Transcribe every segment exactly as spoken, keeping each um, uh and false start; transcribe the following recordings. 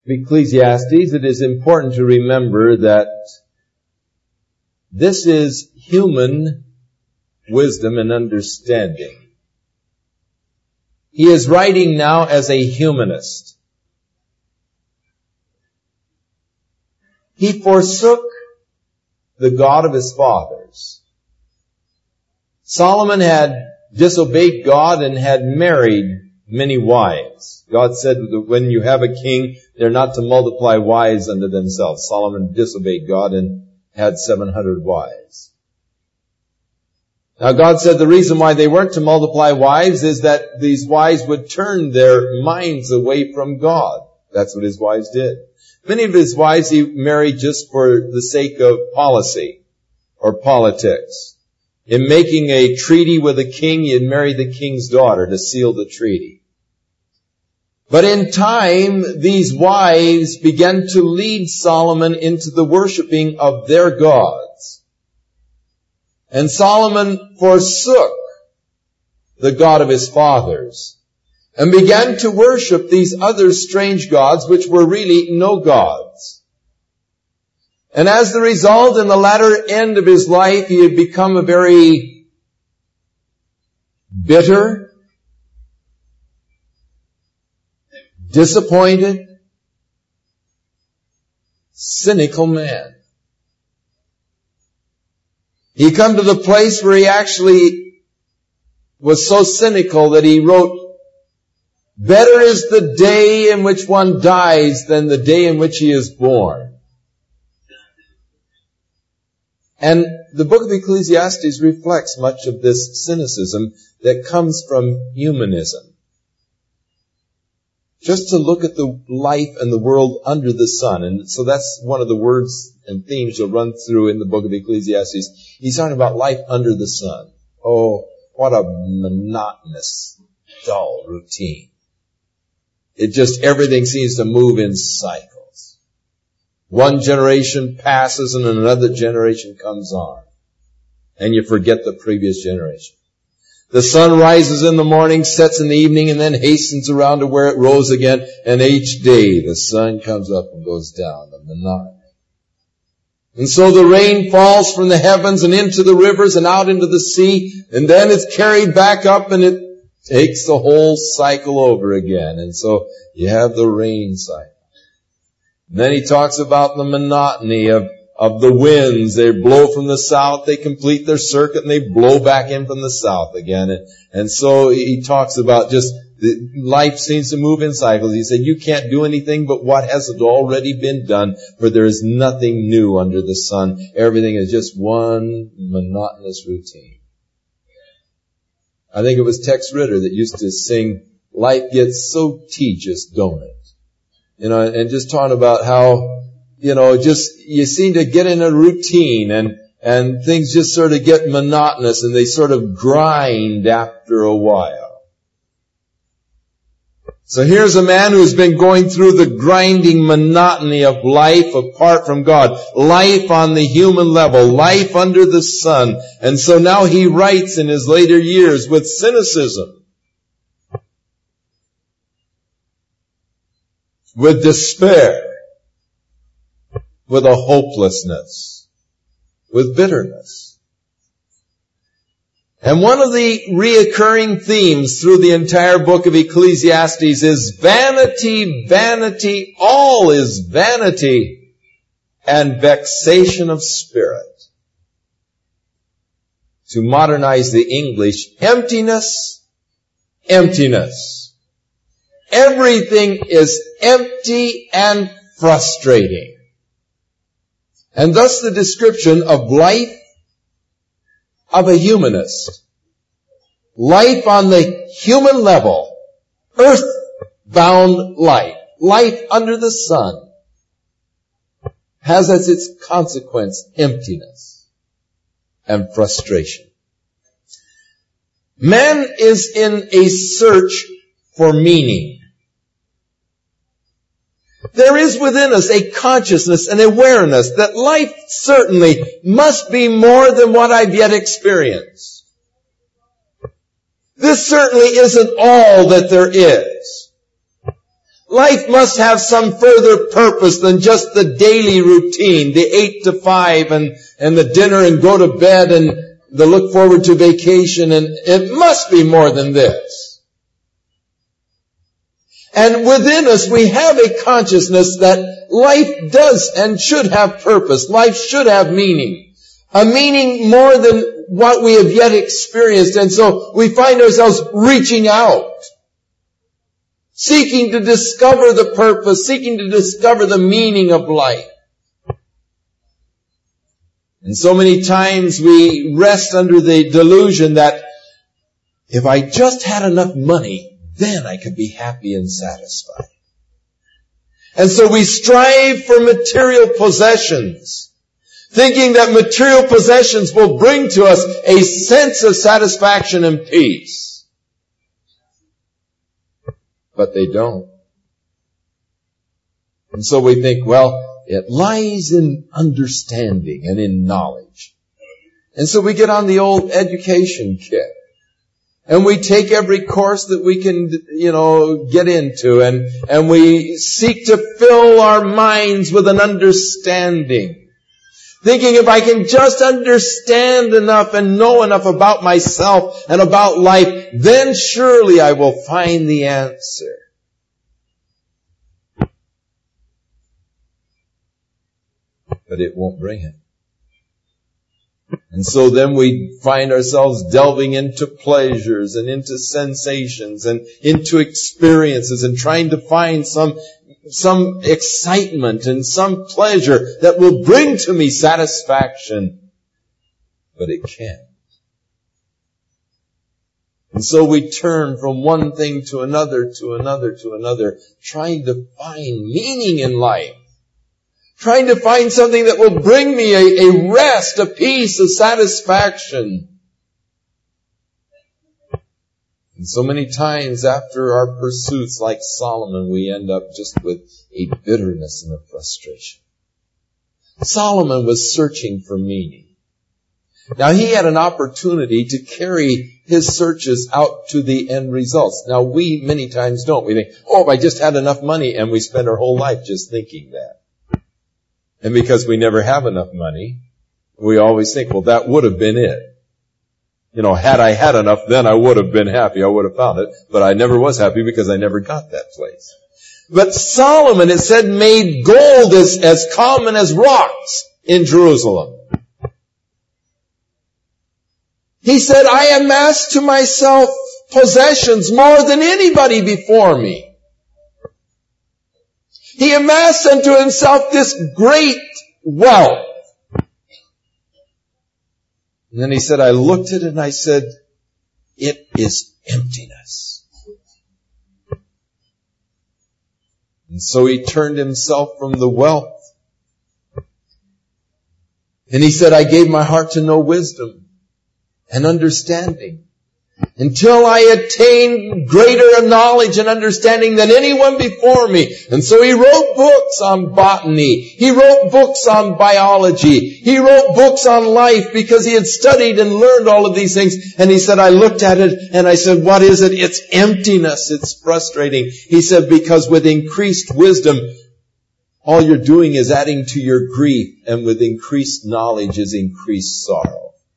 Ecclesiastes, it is important to remember that this is human wisdom and understanding. He is writing now as a humanist. He forsook the God of his fathers. Solomon had disobeyed God and had married many wives. God said that when you have a king, they're not to multiply wives unto themselves. Solomon disobeyed God and had seven hundred wives. Now God said the reason why they weren't to multiply wives is that these wives would turn their minds away from God. That's what his wives did. Many of his wives he married just for the sake of policy or politics. In making a treaty with a king, he had married the king's daughter to seal the treaty. But in time, these wives began to lead Solomon into the worshiping of their gods. And Solomon forsook the God of his fathers and began to worship these other strange gods, which were really no gods. And as the result, in the latter end of his life, he had become a very bitter, disappointed, cynical man. He come to the place where he actually was so cynical that he wrote, "Better is the day in which one dies than the day in which he is born." And the book of Ecclesiastes reflects much of this cynicism that comes from humanism. Just to look at the life and the world under the sun. And so that's one of the words and themes you'll run through in the book of Ecclesiastes. He's talking about life under the sun. Oh, what a monotonous, dull routine. It just, everything seems to move in cycles. One generation passes and another generation comes on. And you forget the previous generation. The sun rises in the morning, sets in the evening, and then hastens around to where it rose again. And each day the sun comes up and goes down, the monotony. And so the rain falls from the heavens and into the rivers and out into the sea. And then it's carried back up and it takes the whole cycle over again. And so you have the rain cycle. And then he talks about the monotony of Of the winds. They blow from the south, they complete their circuit, and they blow back in from the south again. And, and so he talks about just the, life seems to move in cycles. He said, you can't do anything but what has already been done, for there is nothing new under the sun. Everything is just one monotonous routine. I think it was Tex Ritter that used to sing, "Life gets so tedious, don't it?" You know, and just talking about how, you know, just, you seem to get in a routine and, and things just sort of get monotonous and they sort of grind after a while. So here's a man who's been going through the grinding monotony of life apart from God. Life on the human level. Life under the sun. And so now he writes in his later years with cynicism, with despair, with a hopelessness, with bitterness. And one of the reoccurring themes through the entire book of Ecclesiastes is vanity, vanity, all is vanity, and vexation of spirit. To modernize the English, emptiness, emptiness. Everything is empty and frustrating. And thus the description of life of a humanist. Life on the human level. Earth-bound life. Life under the sun. Has as its consequence emptiness and frustration. Man is in a search for meaning. There is within us a consciousness, an awareness that life certainly must be more than what I've yet experienced. This certainly isn't all that there is. life must have some further purpose than just the daily routine, the eight to five and, and the dinner and go to bed and the look forward to vacation, and it must be more than this. And within us we have a consciousness that life does and should have purpose. Life should have meaning. A meaning more than what we have yet experienced. And so we find ourselves reaching out, seeking to discover the purpose, seeking to discover the meaning of life. And so many times we rest under the delusion that if I just had enough money, then I could be happy and satisfied. And so we strive for material possessions, thinking that material possessions will bring to us a sense of satisfaction and peace. But they don't. And so we think, well, it lies in understanding and in knowledge. And so we get on the old education kick. And we take every course that we can, you know, get into, and, and we seek to fill our minds with an understanding. Thinking if I can just understand enough and know enough about myself and about life, then surely I will find the answer. But it won't bring it. And so then we find ourselves delving into pleasures and into sensations and into experiences and trying to find some, some excitement and some pleasure that will bring to me satisfaction. But it can't. And so we turn from one thing to another, to another, to another, trying to find meaning in life. Trying to find something that will bring me a, a rest, a peace, a satisfaction. And so many times after our pursuits, like Solomon, we end up just with a bitterness and a frustration. Solomon was searching for meaning. Now he had an opportunity to carry his searches out to the end results. Now we many times don't. We think, oh, if I just had enough money, and we spend our whole life just thinking that. And because we never have enough money, we always think, well, that would have been it. You know, had I had enough, then I would have been happy. I would have found it. But I never was happy because I never got that place. But Solomon, it said, made gold as, as common as rocks in Jerusalem. He said, I amassed to myself possessions more than anybody before me. He amassed unto himself this great wealth. And then he said, I looked at it and I said, it is emptiness. And so he turned himself from the wealth. And he said, I gave my heart to know wisdom and understanding, until I attained greater knowledge and understanding than anyone before me. And so he wrote books on botany. He wrote books on biology. He wrote books on life because he had studied and learned all of these things. And he said, I looked at it and I said, what is it? It's emptiness. It's frustrating. He said, because with increased wisdom, all you're doing is adding to your grief, and with increased knowledge is increased sorrow.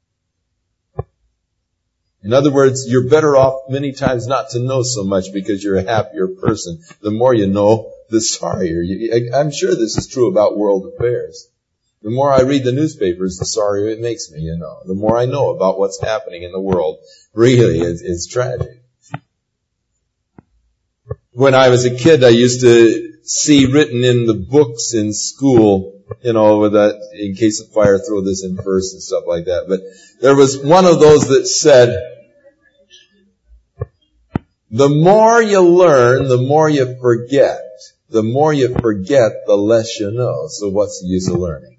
In other words, you're better off many times not to know so much because you're a happier person. The more you know, the sorrier you. I'm sure this is true about world affairs. The more I read the newspapers, the sorrier it makes me, you know. The more I know about what's happening in the world, really, it's, it's tragic. When I was a kid, I used to see written in the books in school, you know, with that, in case of fire, throw this in first and stuff like that. But there was one of those that said, the more you learn, the more you forget. The more you forget, the less you know. So what's the use of learning?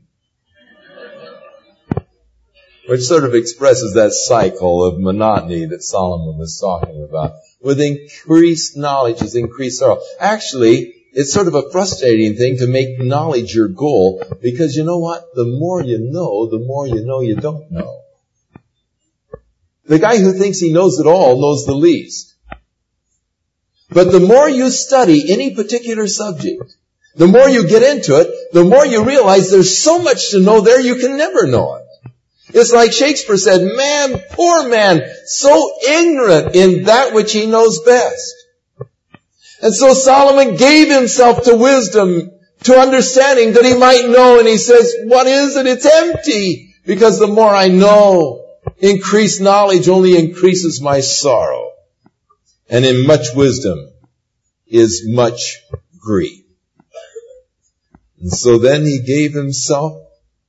Which sort of expresses that cycle of monotony that Solomon was talking about. With increased knowledge is increased sorrow. Actually, it's sort of a frustrating thing to make knowledge your goal, because you know what? The more you know, the more you know you don't know. The guy who thinks he knows it all knows the least. But the more you study any particular subject, the more you get into it, the more you realize there's so much to know there you can never know it. It's like Shakespeare said, man, poor man, so ignorant in that which he knows best. And so Solomon gave himself to wisdom, to understanding that he might know. And he says, what is it? It's empty. Because the more I know, increased knowledge only increases my sorrow. And in much wisdom is much grief. And so then he gave himself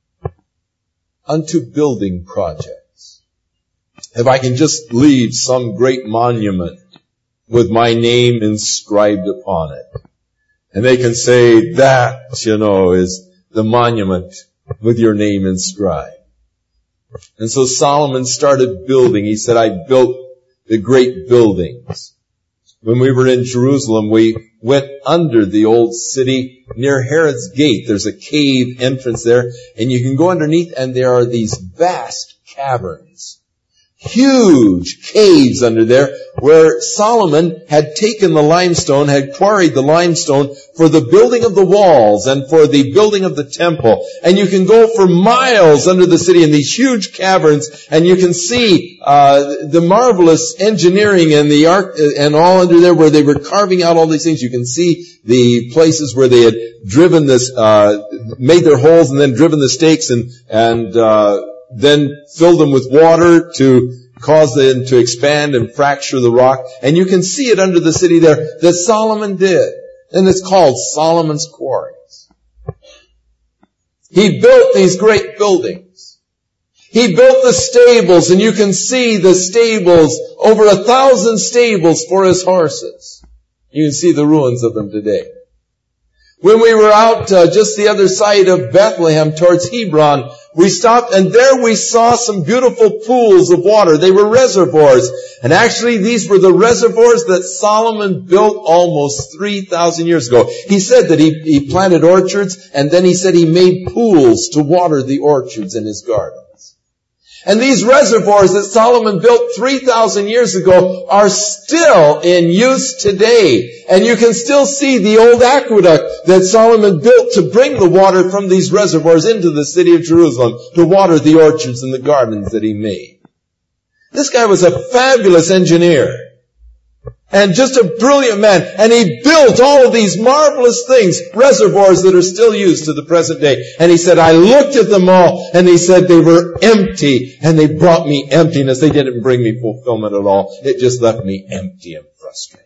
unto building projects. If I can just leave some great monument with my name inscribed upon it, and they can say that, you know, is the monument with your name inscribed. And so Solomon started building. He said, I built the great buildings. When we were in Jerusalem, we went under the old city near Herod's Gate. There's a cave entrance there, and you can go underneath, and there are these vast caverns. Huge caves under there where Solomon had taken the limestone, had quarried the limestone for the building of the walls and for the building of the temple. And you can go for miles under the city in these huge caverns, and you can see uh the marvelous engineering and the arc and all under there where they were carving out all these things. You can see the places where they had driven this, uh made their holes and then driven the stakes and and uh then filled them with water to cause them to expand and fracture the rock. And you can see it under the city there that Solomon did. And it's called Solomon's Quarries. He built these great buildings. He built the stables, and you can see the stables, over a thousand stables for his horses. You can see the ruins of them today. When we were out uh, just the other side of Bethlehem towards Hebron, we stopped, and there we saw some beautiful pools of water. They were reservoirs. And actually these were the reservoirs that Solomon built almost three thousand years ago. He said that he, he planted orchards, and then he said he made pools to water the orchards in his gardens. And these reservoirs that Solomon built three thousand years ago are still in use today. And you can still see the old aqueduct that Solomon built to bring the water from these reservoirs into the city of Jerusalem to water the orchards and the gardens that he made. This guy was a fabulous engineer. And just a brilliant man. And he built all of these marvelous things, reservoirs that are still used to the present day. And he said, I looked at them all, and he said they were empty, and they brought me emptiness. They didn't bring me fulfillment at all. It just left me empty and frustrated.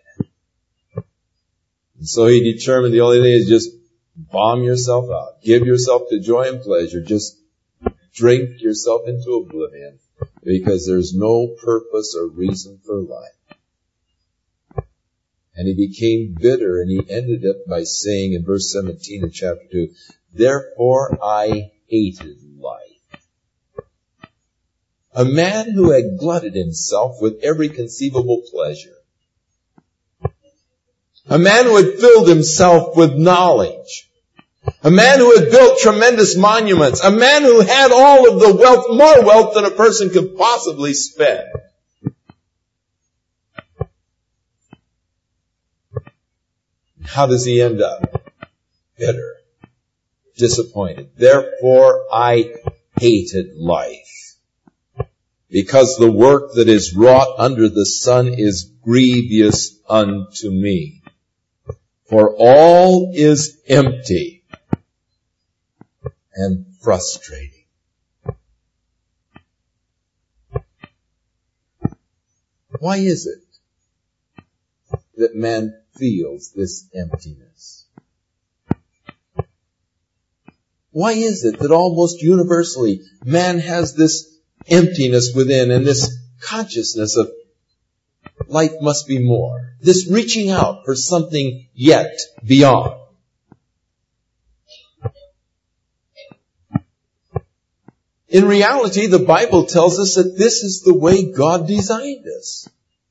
And so he determined the only thing is just bomb yourself out. Give yourself to joy and pleasure. Just drink yourself into oblivion, because there's no purpose or reason for life. And he became bitter, and he ended up by saying in verse seventeen of chapter two, therefore I hated life. A man who had glutted himself with every conceivable pleasure. A man who had filled himself with knowledge. A man who had built tremendous monuments. A man who had all of the wealth, more wealth than a person could possibly spend. How does he end up? Bitter. Disappointed. Therefore I hated life, because the work that is wrought under the sun is grievous unto me. For all is empty and frustrating. Why is it that man feels this emptiness? Why is it that almost universally man has this emptiness within, and this consciousness of life must be more? This reaching out for something yet beyond. In reality, the Bible tells us that this is the way God designed us.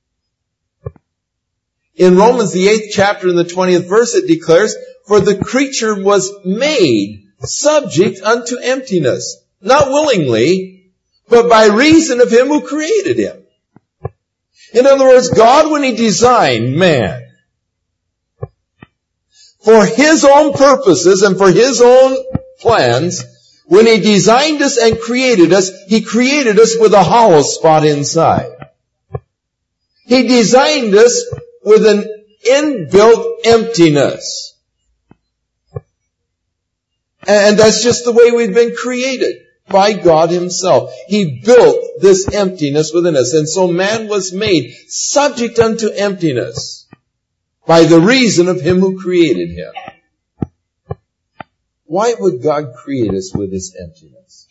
In Romans, the eighth chapter and the twentieth verse, it declares, for the creature was made subject unto emptiness, not willingly, but by reason of him who created him. In other words, God, when he designed man, for His own purposes and for His own plans, when He designed us and created us, He created us with a hollow spot inside. He designed us with an inbuilt emptiness. And that's just the way we've been created by God Himself. He built this emptiness within us. And so man was made subject unto emptiness by the reason of Him who created him. Why would God create us with this emptiness?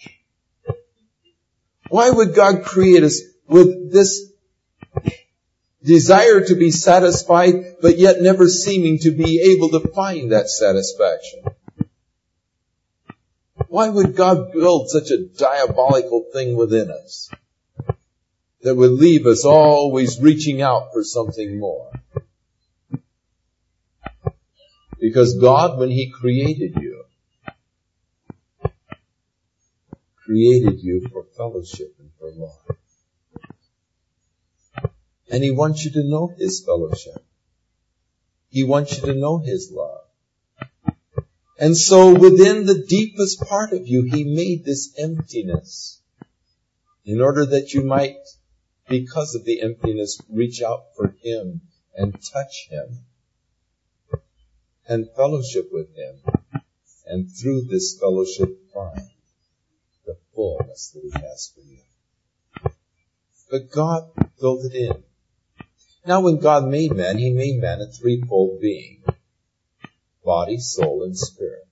Why would God create us with this desire to be satisfied, but yet never seeming to be able to find that satisfaction? Why would God build such a diabolical thing within us that would leave us always reaching out for something more? Because God, when He created you, created you for fellowship and for love. And He wants you to know His fellowship. He wants you to know His love. And so within the deepest part of you, He made this emptiness in order that you might, because of the emptiness, reach out for Him and touch Him and fellowship with Him. And through this fellowship find the fullness that He has for you. But God built it in. Now when God made man, He made man a threefold being. Body, soul, and spirit.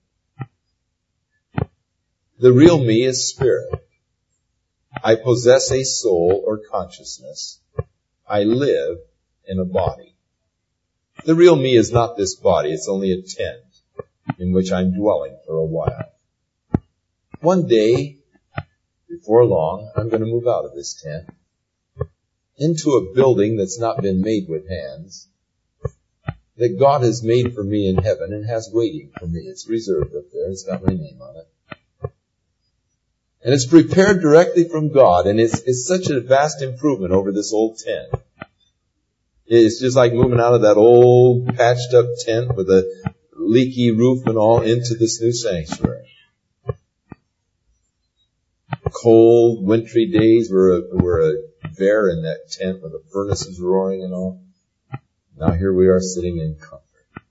The real me is spirit. I possess a soul or consciousness. I live in a body. The real me is not this body. It's only a tent in which I'm dwelling for a while. One day, before long, I'm going to move out of this tent into a building that's not been made with hands, that God has made for me in heaven and has waiting for me. It's reserved up there. It's got my name on it. And it's prepared directly from God. And it's, it's such a vast improvement over this old tent. It's just like moving out of that old patched up tent with a leaky roof and all into this new sanctuary. Cold, wintry days were a, were a bear in that tent with the furnaces roaring and all. Now here we are sitting in comfort.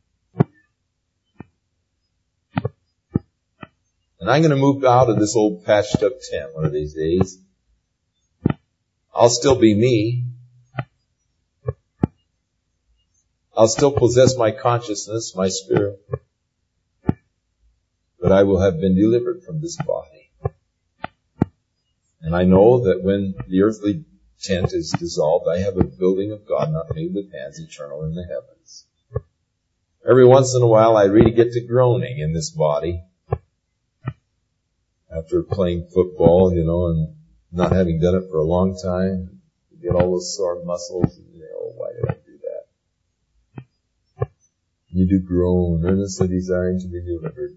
And I'm going to move out of this old patched up tent one of these days. I'll still be me. I'll still possess my consciousness, my spirit. But I will have been delivered from this body. And I know that when the earthly tent is dissolved, I have a building of God not made with hands, eternal in the heavens. Every once in a while I really get to groaning in this body after playing football, you know, and not having done it for a long time. You get all those sore muscles and you know, oh, why did I do that? You do groan, earnestly desiring to be delivered.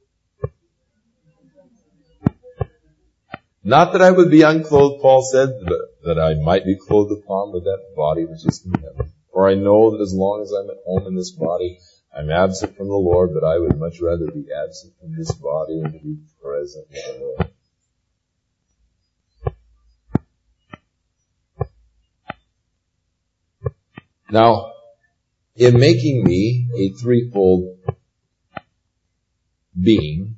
Not that I would be unclothed, Paul said, but that I might be clothed upon with that body which is in heaven. For I know that as long as I'm at home in this body, I'm absent from the Lord, but I would much rather be absent from this body and to be present with the Lord. Now, in making me a threefold being,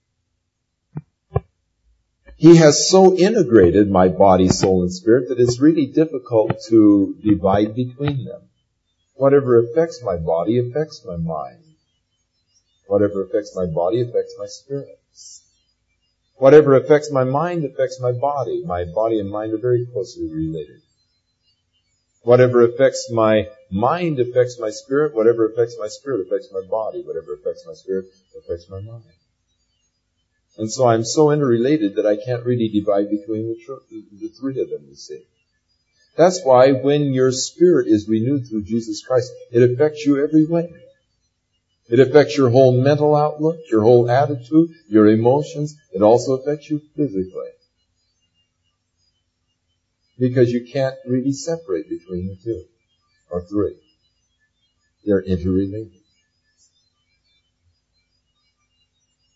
He has so integrated my body, soul, and spirit that it's really difficult to divide between them. Whatever affects my body affects my mind. Whatever affects my body affects my spirit. Whatever affects my mind affects my body. My body and mind are very closely related. Whatever affects my mind affects my spirit. Whatever affects my spirit affects my body. Whatever affects my spirit affects my mind. And so I'm so interrelated that I can't really divide between the, tr- the three of them, you see. That's why when your spirit is renewed through Jesus Christ, it affects you every way. It affects your whole mental outlook, your whole attitude, your emotions. It also affects you physically. Because you can't really separate between the two or three. They're interrelated.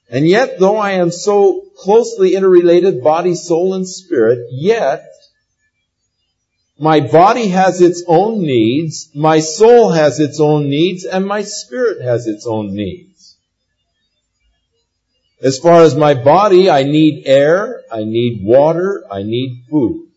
And yet, though I am so closely interrelated, body, soul, and spirit, yet my body has its own needs, my soul has its own needs, and my spirit has its own needs. As far as my body, I need air, I need water, I need food.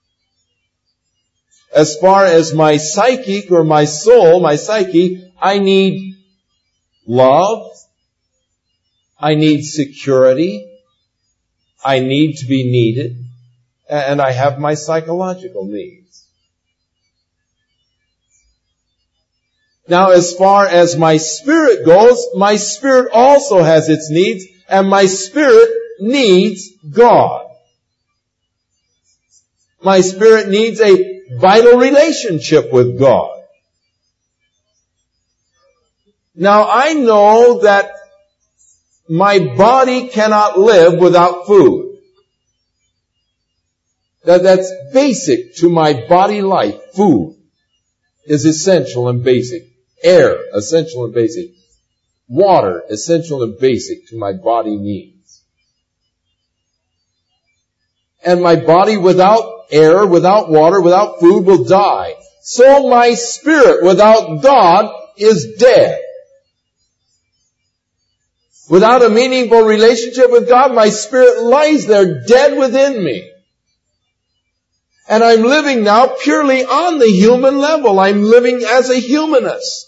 As far as my psychic or my soul, my psyche, I need love, I need security, I need to be needed, and I have my psychological needs. Now, as far as my spirit goes, my spirit also has its needs, and my spirit needs God. My spirit needs a vital relationship with God. Now, I know that my body cannot live without food. That, that's basic to my body life. Food is essential and basic. Air, essential and basic. Water, essential and basic to my body needs. And my body without air, without water, without food will die. So my spirit without God is dead. Without a meaningful relationship with God, my spirit lies there dead within me. And I'm living now purely on the human level. I'm living as a humanist.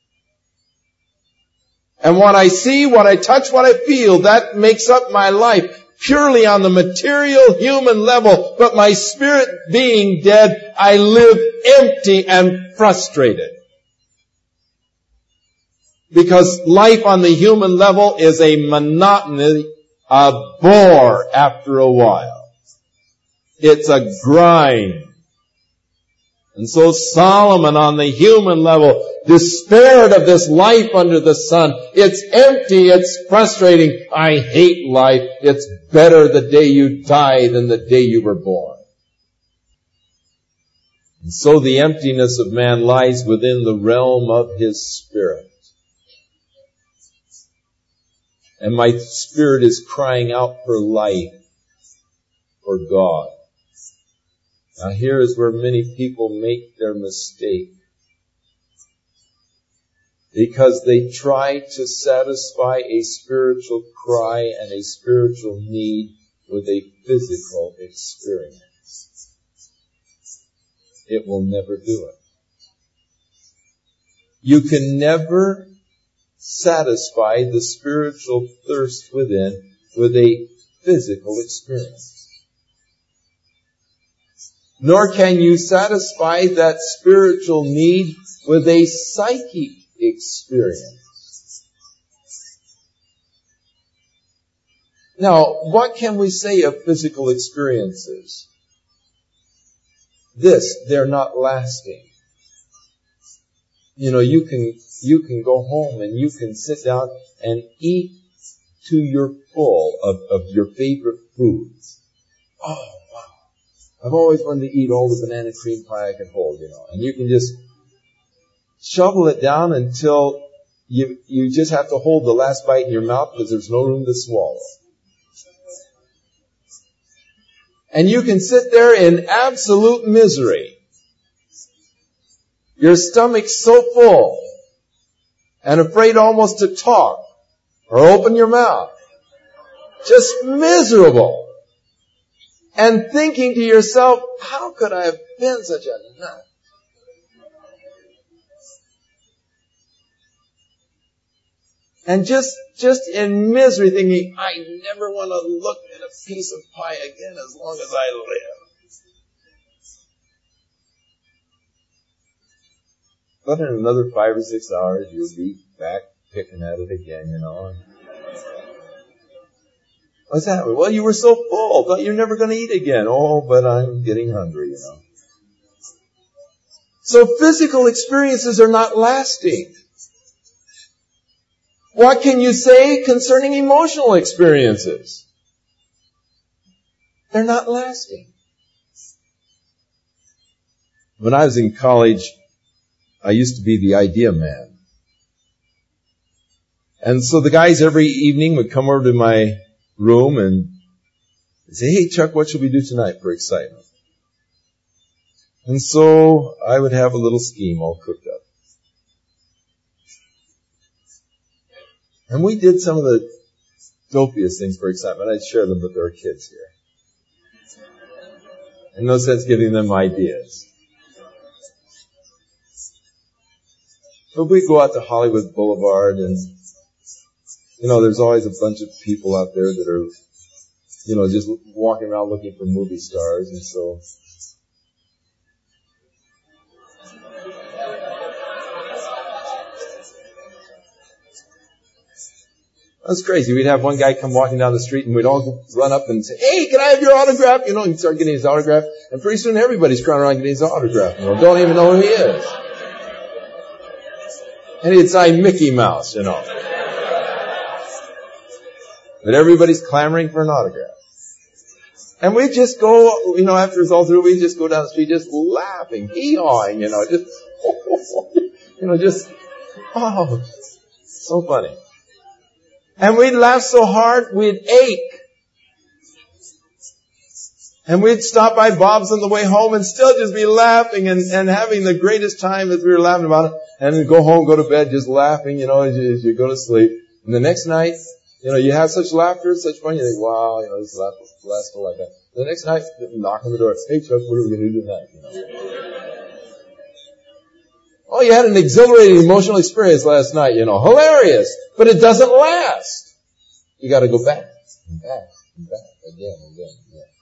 And what I see, what I touch, what I feel, that makes up my life purely on the material human level. But my spirit being dead, I live empty and frustrated. Because life on the human level is a monotony, a bore after a while. It's a grind. And so Solomon on the human level despaired of this life under the sun. It's empty, it's frustrating. I hate life. It's better the day you die than the day you were born. And so the emptiness of man lies within the realm of his spirit. And my spirit is crying out for life, for God. Now here is where many people make their mistake. Because they try to satisfy a spiritual cry and a spiritual need with a physical experience. It will never do it. You can never satisfy the spiritual thirst within with a physical experience. Nor can you satisfy that spiritual need with a psychic experience. Now, what can we say of physical experiences? This, they're not lasting. You know, you can, you can go home and you can sit down and eat to your full of, of your favorite foods. Oh, wow. I've always wanted to eat all the banana cream pie I can hold, you know. And you can just shovel it down until you, you just have to hold the last bite in your mouth because there's no room to swallow. And you can sit there in absolute misery. Your stomach's so full and afraid almost to talk or open your mouth. Just miserable. And thinking to yourself, how could I have been such a nut? And just, just in misery thinking, I never want to look at a piece of pie again as long as I live. But in another five or six hours, you'll be back picking at it again, you know. What's that? Well, you were so full. Thought you're never going to eat again. Oh, but I'm getting hungry, you know. So physical experiences are not lasting. What can you say concerning emotional experiences? They're not lasting. When I was in college, I used to be the idea man. And so the guys every evening would come over to my room and say, hey, Chuck, what should we do tonight for excitement? And so I would have a little scheme all cooked up. And we did some of the dopiest things for excitement. I'd share them with our kids here. In no sense giving them ideas. But we'd go out to Hollywood Boulevard and, you know, there's always a bunch of people out there that are, you know, just walking around looking for movie stars. And so that's crazy. We'd have one guy come walking down the street and we'd all run up and say, hey, can I have your autograph? You know, and start getting his autograph. And pretty soon everybody's crying around getting his autograph. You know, don't even know who he is. And he'd sign Mickey Mouse, you know. But everybody's clamoring for an autograph. And we'd just go, you know, after it's all through, we'd just go down the street just laughing, hee-hawing, you know, just, you know, just, oh, so funny. And we'd laugh so hard, we'd ache. And we'd stop by Bob's on the way home and still just be laughing and, and having the greatest time as we were laughing about it. And then go home, go to bed, just laughing, you know, as you, as you go to sleep. And the next night, you know, you have such laughter, such fun, you think, wow, you know, this laugh will last till like that. The next night, knock on the door, hey Chuck, what are we going to do tonight? You know. Oh, you had an exhilarating emotional experience last night, you know, hilarious, but it doesn't last. You got to go back and back and back again and again and again.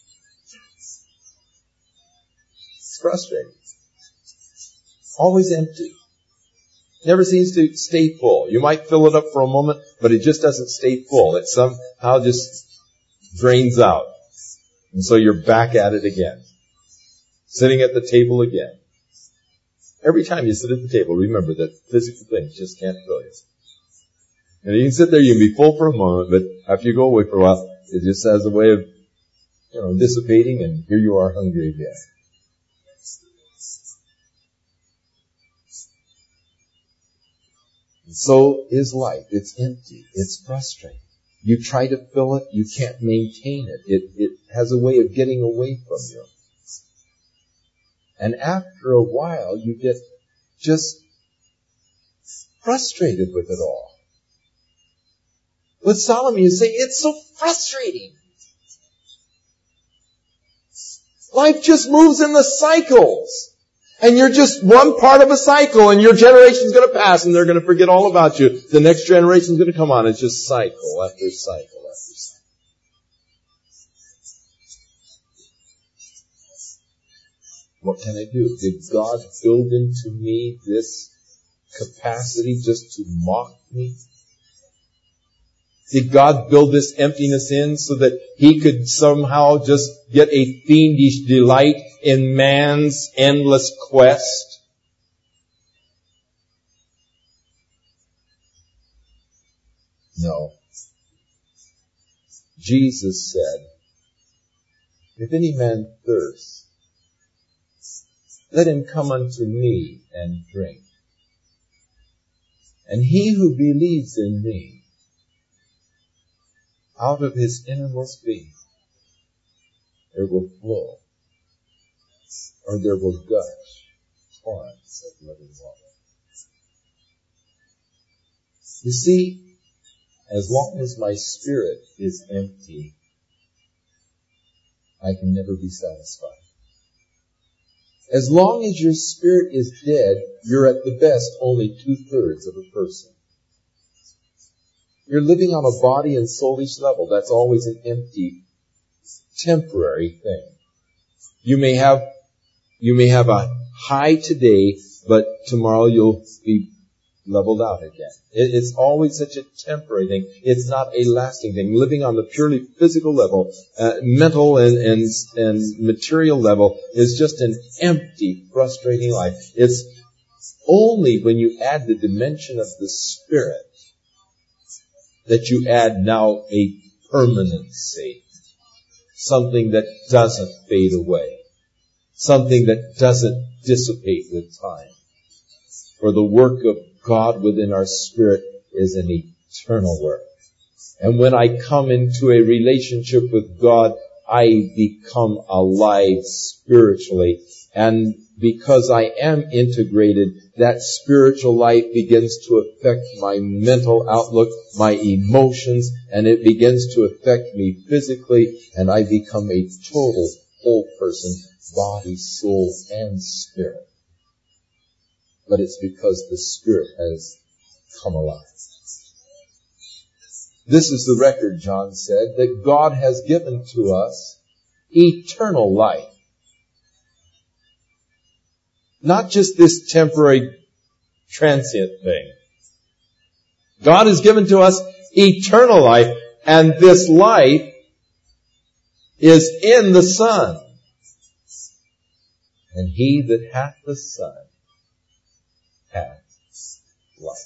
It's frustrating. Always empty. Never seems to stay full. You might fill it up for a moment, but it just doesn't stay full. It somehow just drains out. And so you're back at it again. Sitting at the table again. Every time you sit at the table, remember that physical things just can't fill you. And you can sit there, you can be full for a moment, but after you go away for a while, it just has a way of, you know, dissipating, and here you are hungry again. And so is life. It's empty. It's frustrating. You try to fill it, you can't maintain it. It, it has a way of getting away from you. And after a while, you get just frustrated with it all. With Solomon, you say, it's so frustrating. Life just moves in the cycles. And you're just one part of a cycle, and your generation's going to pass, and they're going to forget all about you. The next generation's going to come on. It's just cycle after cycle after cycle. What can I do? Did God build into me this capacity just to mock me? Did God build this emptiness in so that He could somehow just get a fiendish delight in man's endless quest? No. Jesus said, if any man thirst, let him come unto me and drink. And he who believes in me, out of his innermost being, there will flow, or there will gush torrents of living water. You see, as long as my spirit is empty, I can never be satisfied. As long as your spirit is dead, you're at the best only two-thirds of a person. You're living on a body and soulish level. That's always an empty, temporary thing. You may have, you may have a high today, but tomorrow you'll be leveled out again. It, it's always such a temporary thing. It's not a lasting thing. Living on the purely physical level, uh, mental and, and, and material level is just an empty, frustrating life. It's only when you add the dimension of the Spirit that you add now a permanency. Something that doesn't fade away. Something that doesn't dissipate with time. For the work of God within our spirit is an eternal work. And when I come into a relationship with God, I become alive spiritually. And because I am integrated, that spiritual life begins to affect my mental outlook, my emotions, and it begins to affect me physically, and I become a total whole person, body, soul, and spirit. But it's because the Spirit has come alive. This is the record, John said, that God has given to us eternal life. Not just this temporary, transient thing. God has given to us eternal life, and this life is in the Son. And he that hath the Son hath life.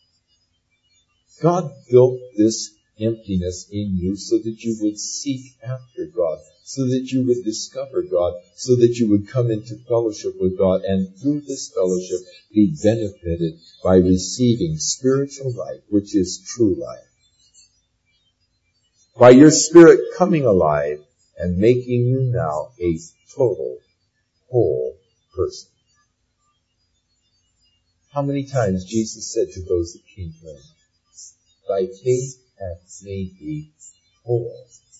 God built this emptiness in you so that you would seek after God, so that you would discover God, so that you would come into fellowship with God, and through this fellowship be benefited by receiving spiritual life, which is true life. By your Spirit coming alive and making you now a total, whole person. How many times Jesus said to those that came to him, thy faith hath made thee whole.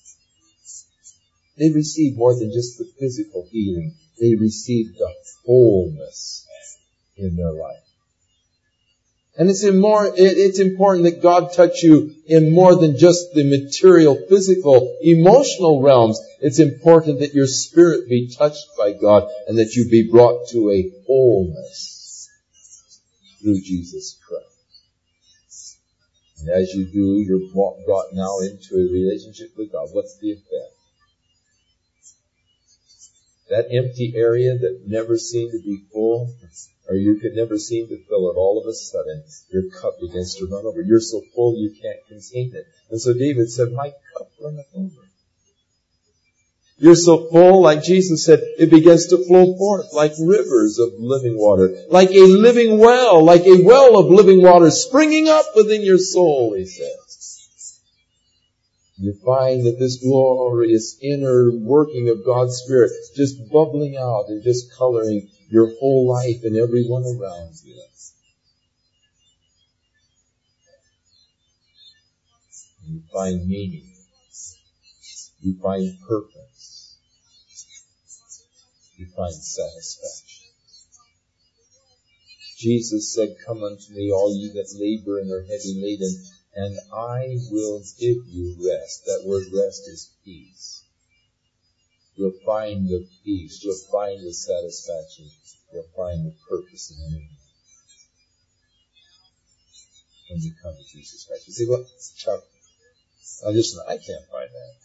They received more than just the physical healing. They received the wholeness in their life. And it's, more, it's important that God touch you in more than just the material, physical, emotional realms. It's important that your spirit be touched by God and that you be brought to a wholeness through Jesus Christ. And as you do, you're brought now into a relationship with God. What's the effect? That empty area that never seemed to be full, or you could never seem to fill it, all of a sudden, your cup begins to run over. You're so full you can't contain it. And so David said, my cup runneth over. You're so full, like Jesus said, it begins to flow forth like rivers of living water, like a living well, like a well of living water springing up within your soul, he says. You find that this glorious inner working of God's Spirit just bubbling out and just coloring your whole life and everyone around you. You find meaning. You find purpose. You find satisfaction. Jesus said, come unto me, all ye that labor and are heavy laden, and I will give you rest. That word rest is peace. You'll find the peace. You'll find the satisfaction. You'll find the purpose and meaning when you come to Jesus Christ. You say, well, Chuck, I just, I can't find that.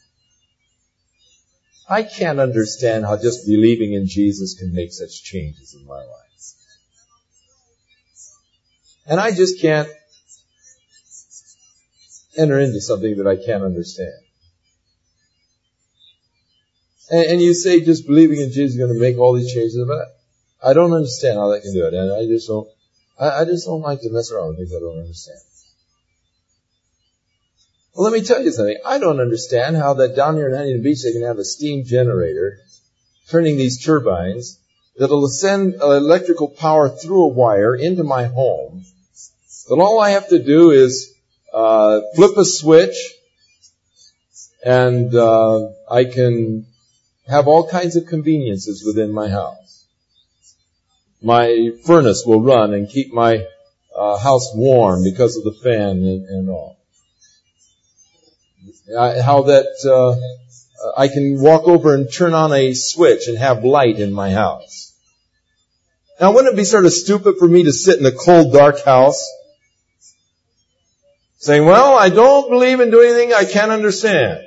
I can't understand how just believing in Jesus can make such changes in my life. And I just can't enter into something that I can't understand. And, and you say just believing in Jesus is going to make all these changes, but I don't understand how that can do it. And I just don't, I, I just don't like to mess around with things I don't understand. Well, let me tell you something. I don't understand how that down here in Huntington Beach they can have a steam generator turning these turbines that'll send electrical power through a wire into my home. But all I have to do is uh flip a switch and uh I can have all kinds of conveniences within my house. My furnace will run and keep my uh house warm because of the fan and, and all. I, how that uh I can walk over and turn on a switch and have light in my house. Now, wouldn't it be sort of stupid for me to sit in a cold, dark house saying, well, I don't believe in doing anything I can't understand?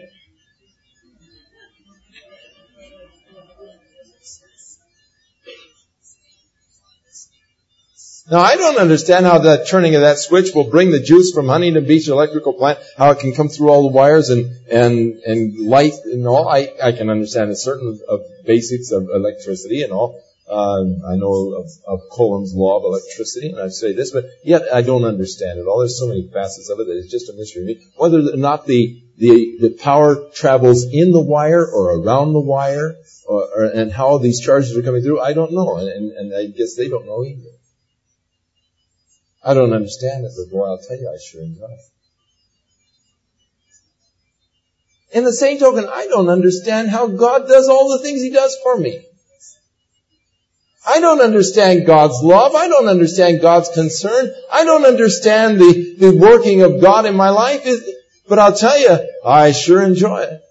Now, I don't understand how the turning of that switch will bring the juice from Huntington Beach electrical plant, how it can come through all the wires and, and, and light and all. I, I can understand a certain of basics of electricity and all. Um, I know of, of Coulomb's law of electricity, and I'd say this, but yet I don't understand it all. There's so many facets of it that it's just a mystery to me. Whether or not the, the, the power travels in the wire or around the wire, or, or, and how these charges are coming through, I don't know, and, and, and I guess they don't know either. I don't understand it, but boy, I'll tell you, I sure enjoy it. In the same token, I don't understand how God does all the things He does for me. I don't understand God's love. I don't understand God's concern. I don't understand the, the working of God in my life. But I'll tell you, I sure enjoy it.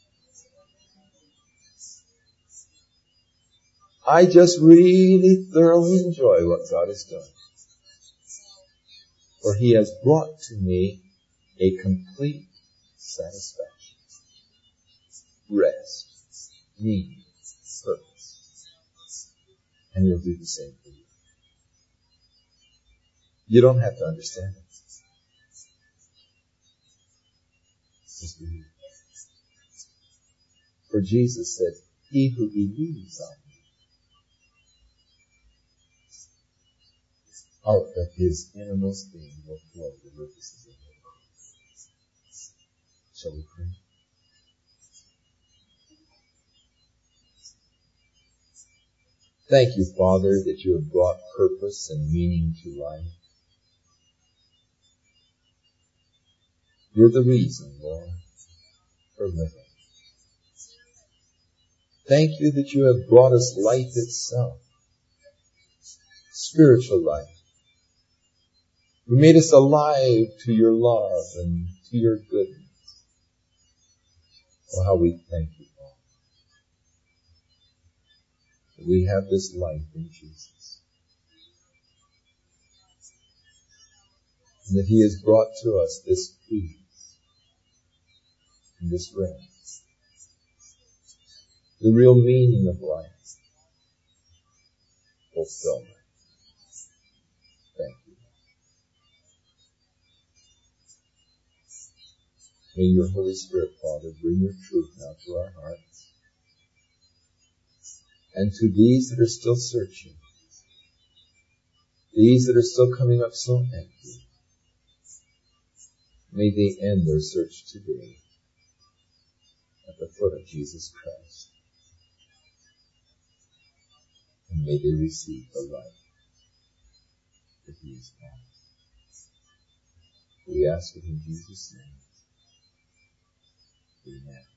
I just really thoroughly enjoy what God has done. For He has brought to me a complete satisfaction, rest, meaning, purpose. And He'll do the same for you. You don't have to understand it. Just believe. For Jesus said, he who believes on me, out of his innermost being will flow the rivers of living water. Shall we pray? Thank you, Father, that you have brought purpose and meaning to life. You're the reason, Lord, for living. Thank you that you have brought us life itself, spiritual life. You made us alive to your love and to your goodness. Oh, how we thank you, Father, that we have this life in Jesus. And that He has brought to us this peace and this rest. The real meaning of life. Fulfillment. Thank you. May your Holy Spirit, Father, bring your truth now to our hearts. And to these that are still searching, these that are still coming up so empty, may they end their search today at the foot of Jesus Christ. And may they receive the life that He has promised. We ask it in Jesus' name. Amen.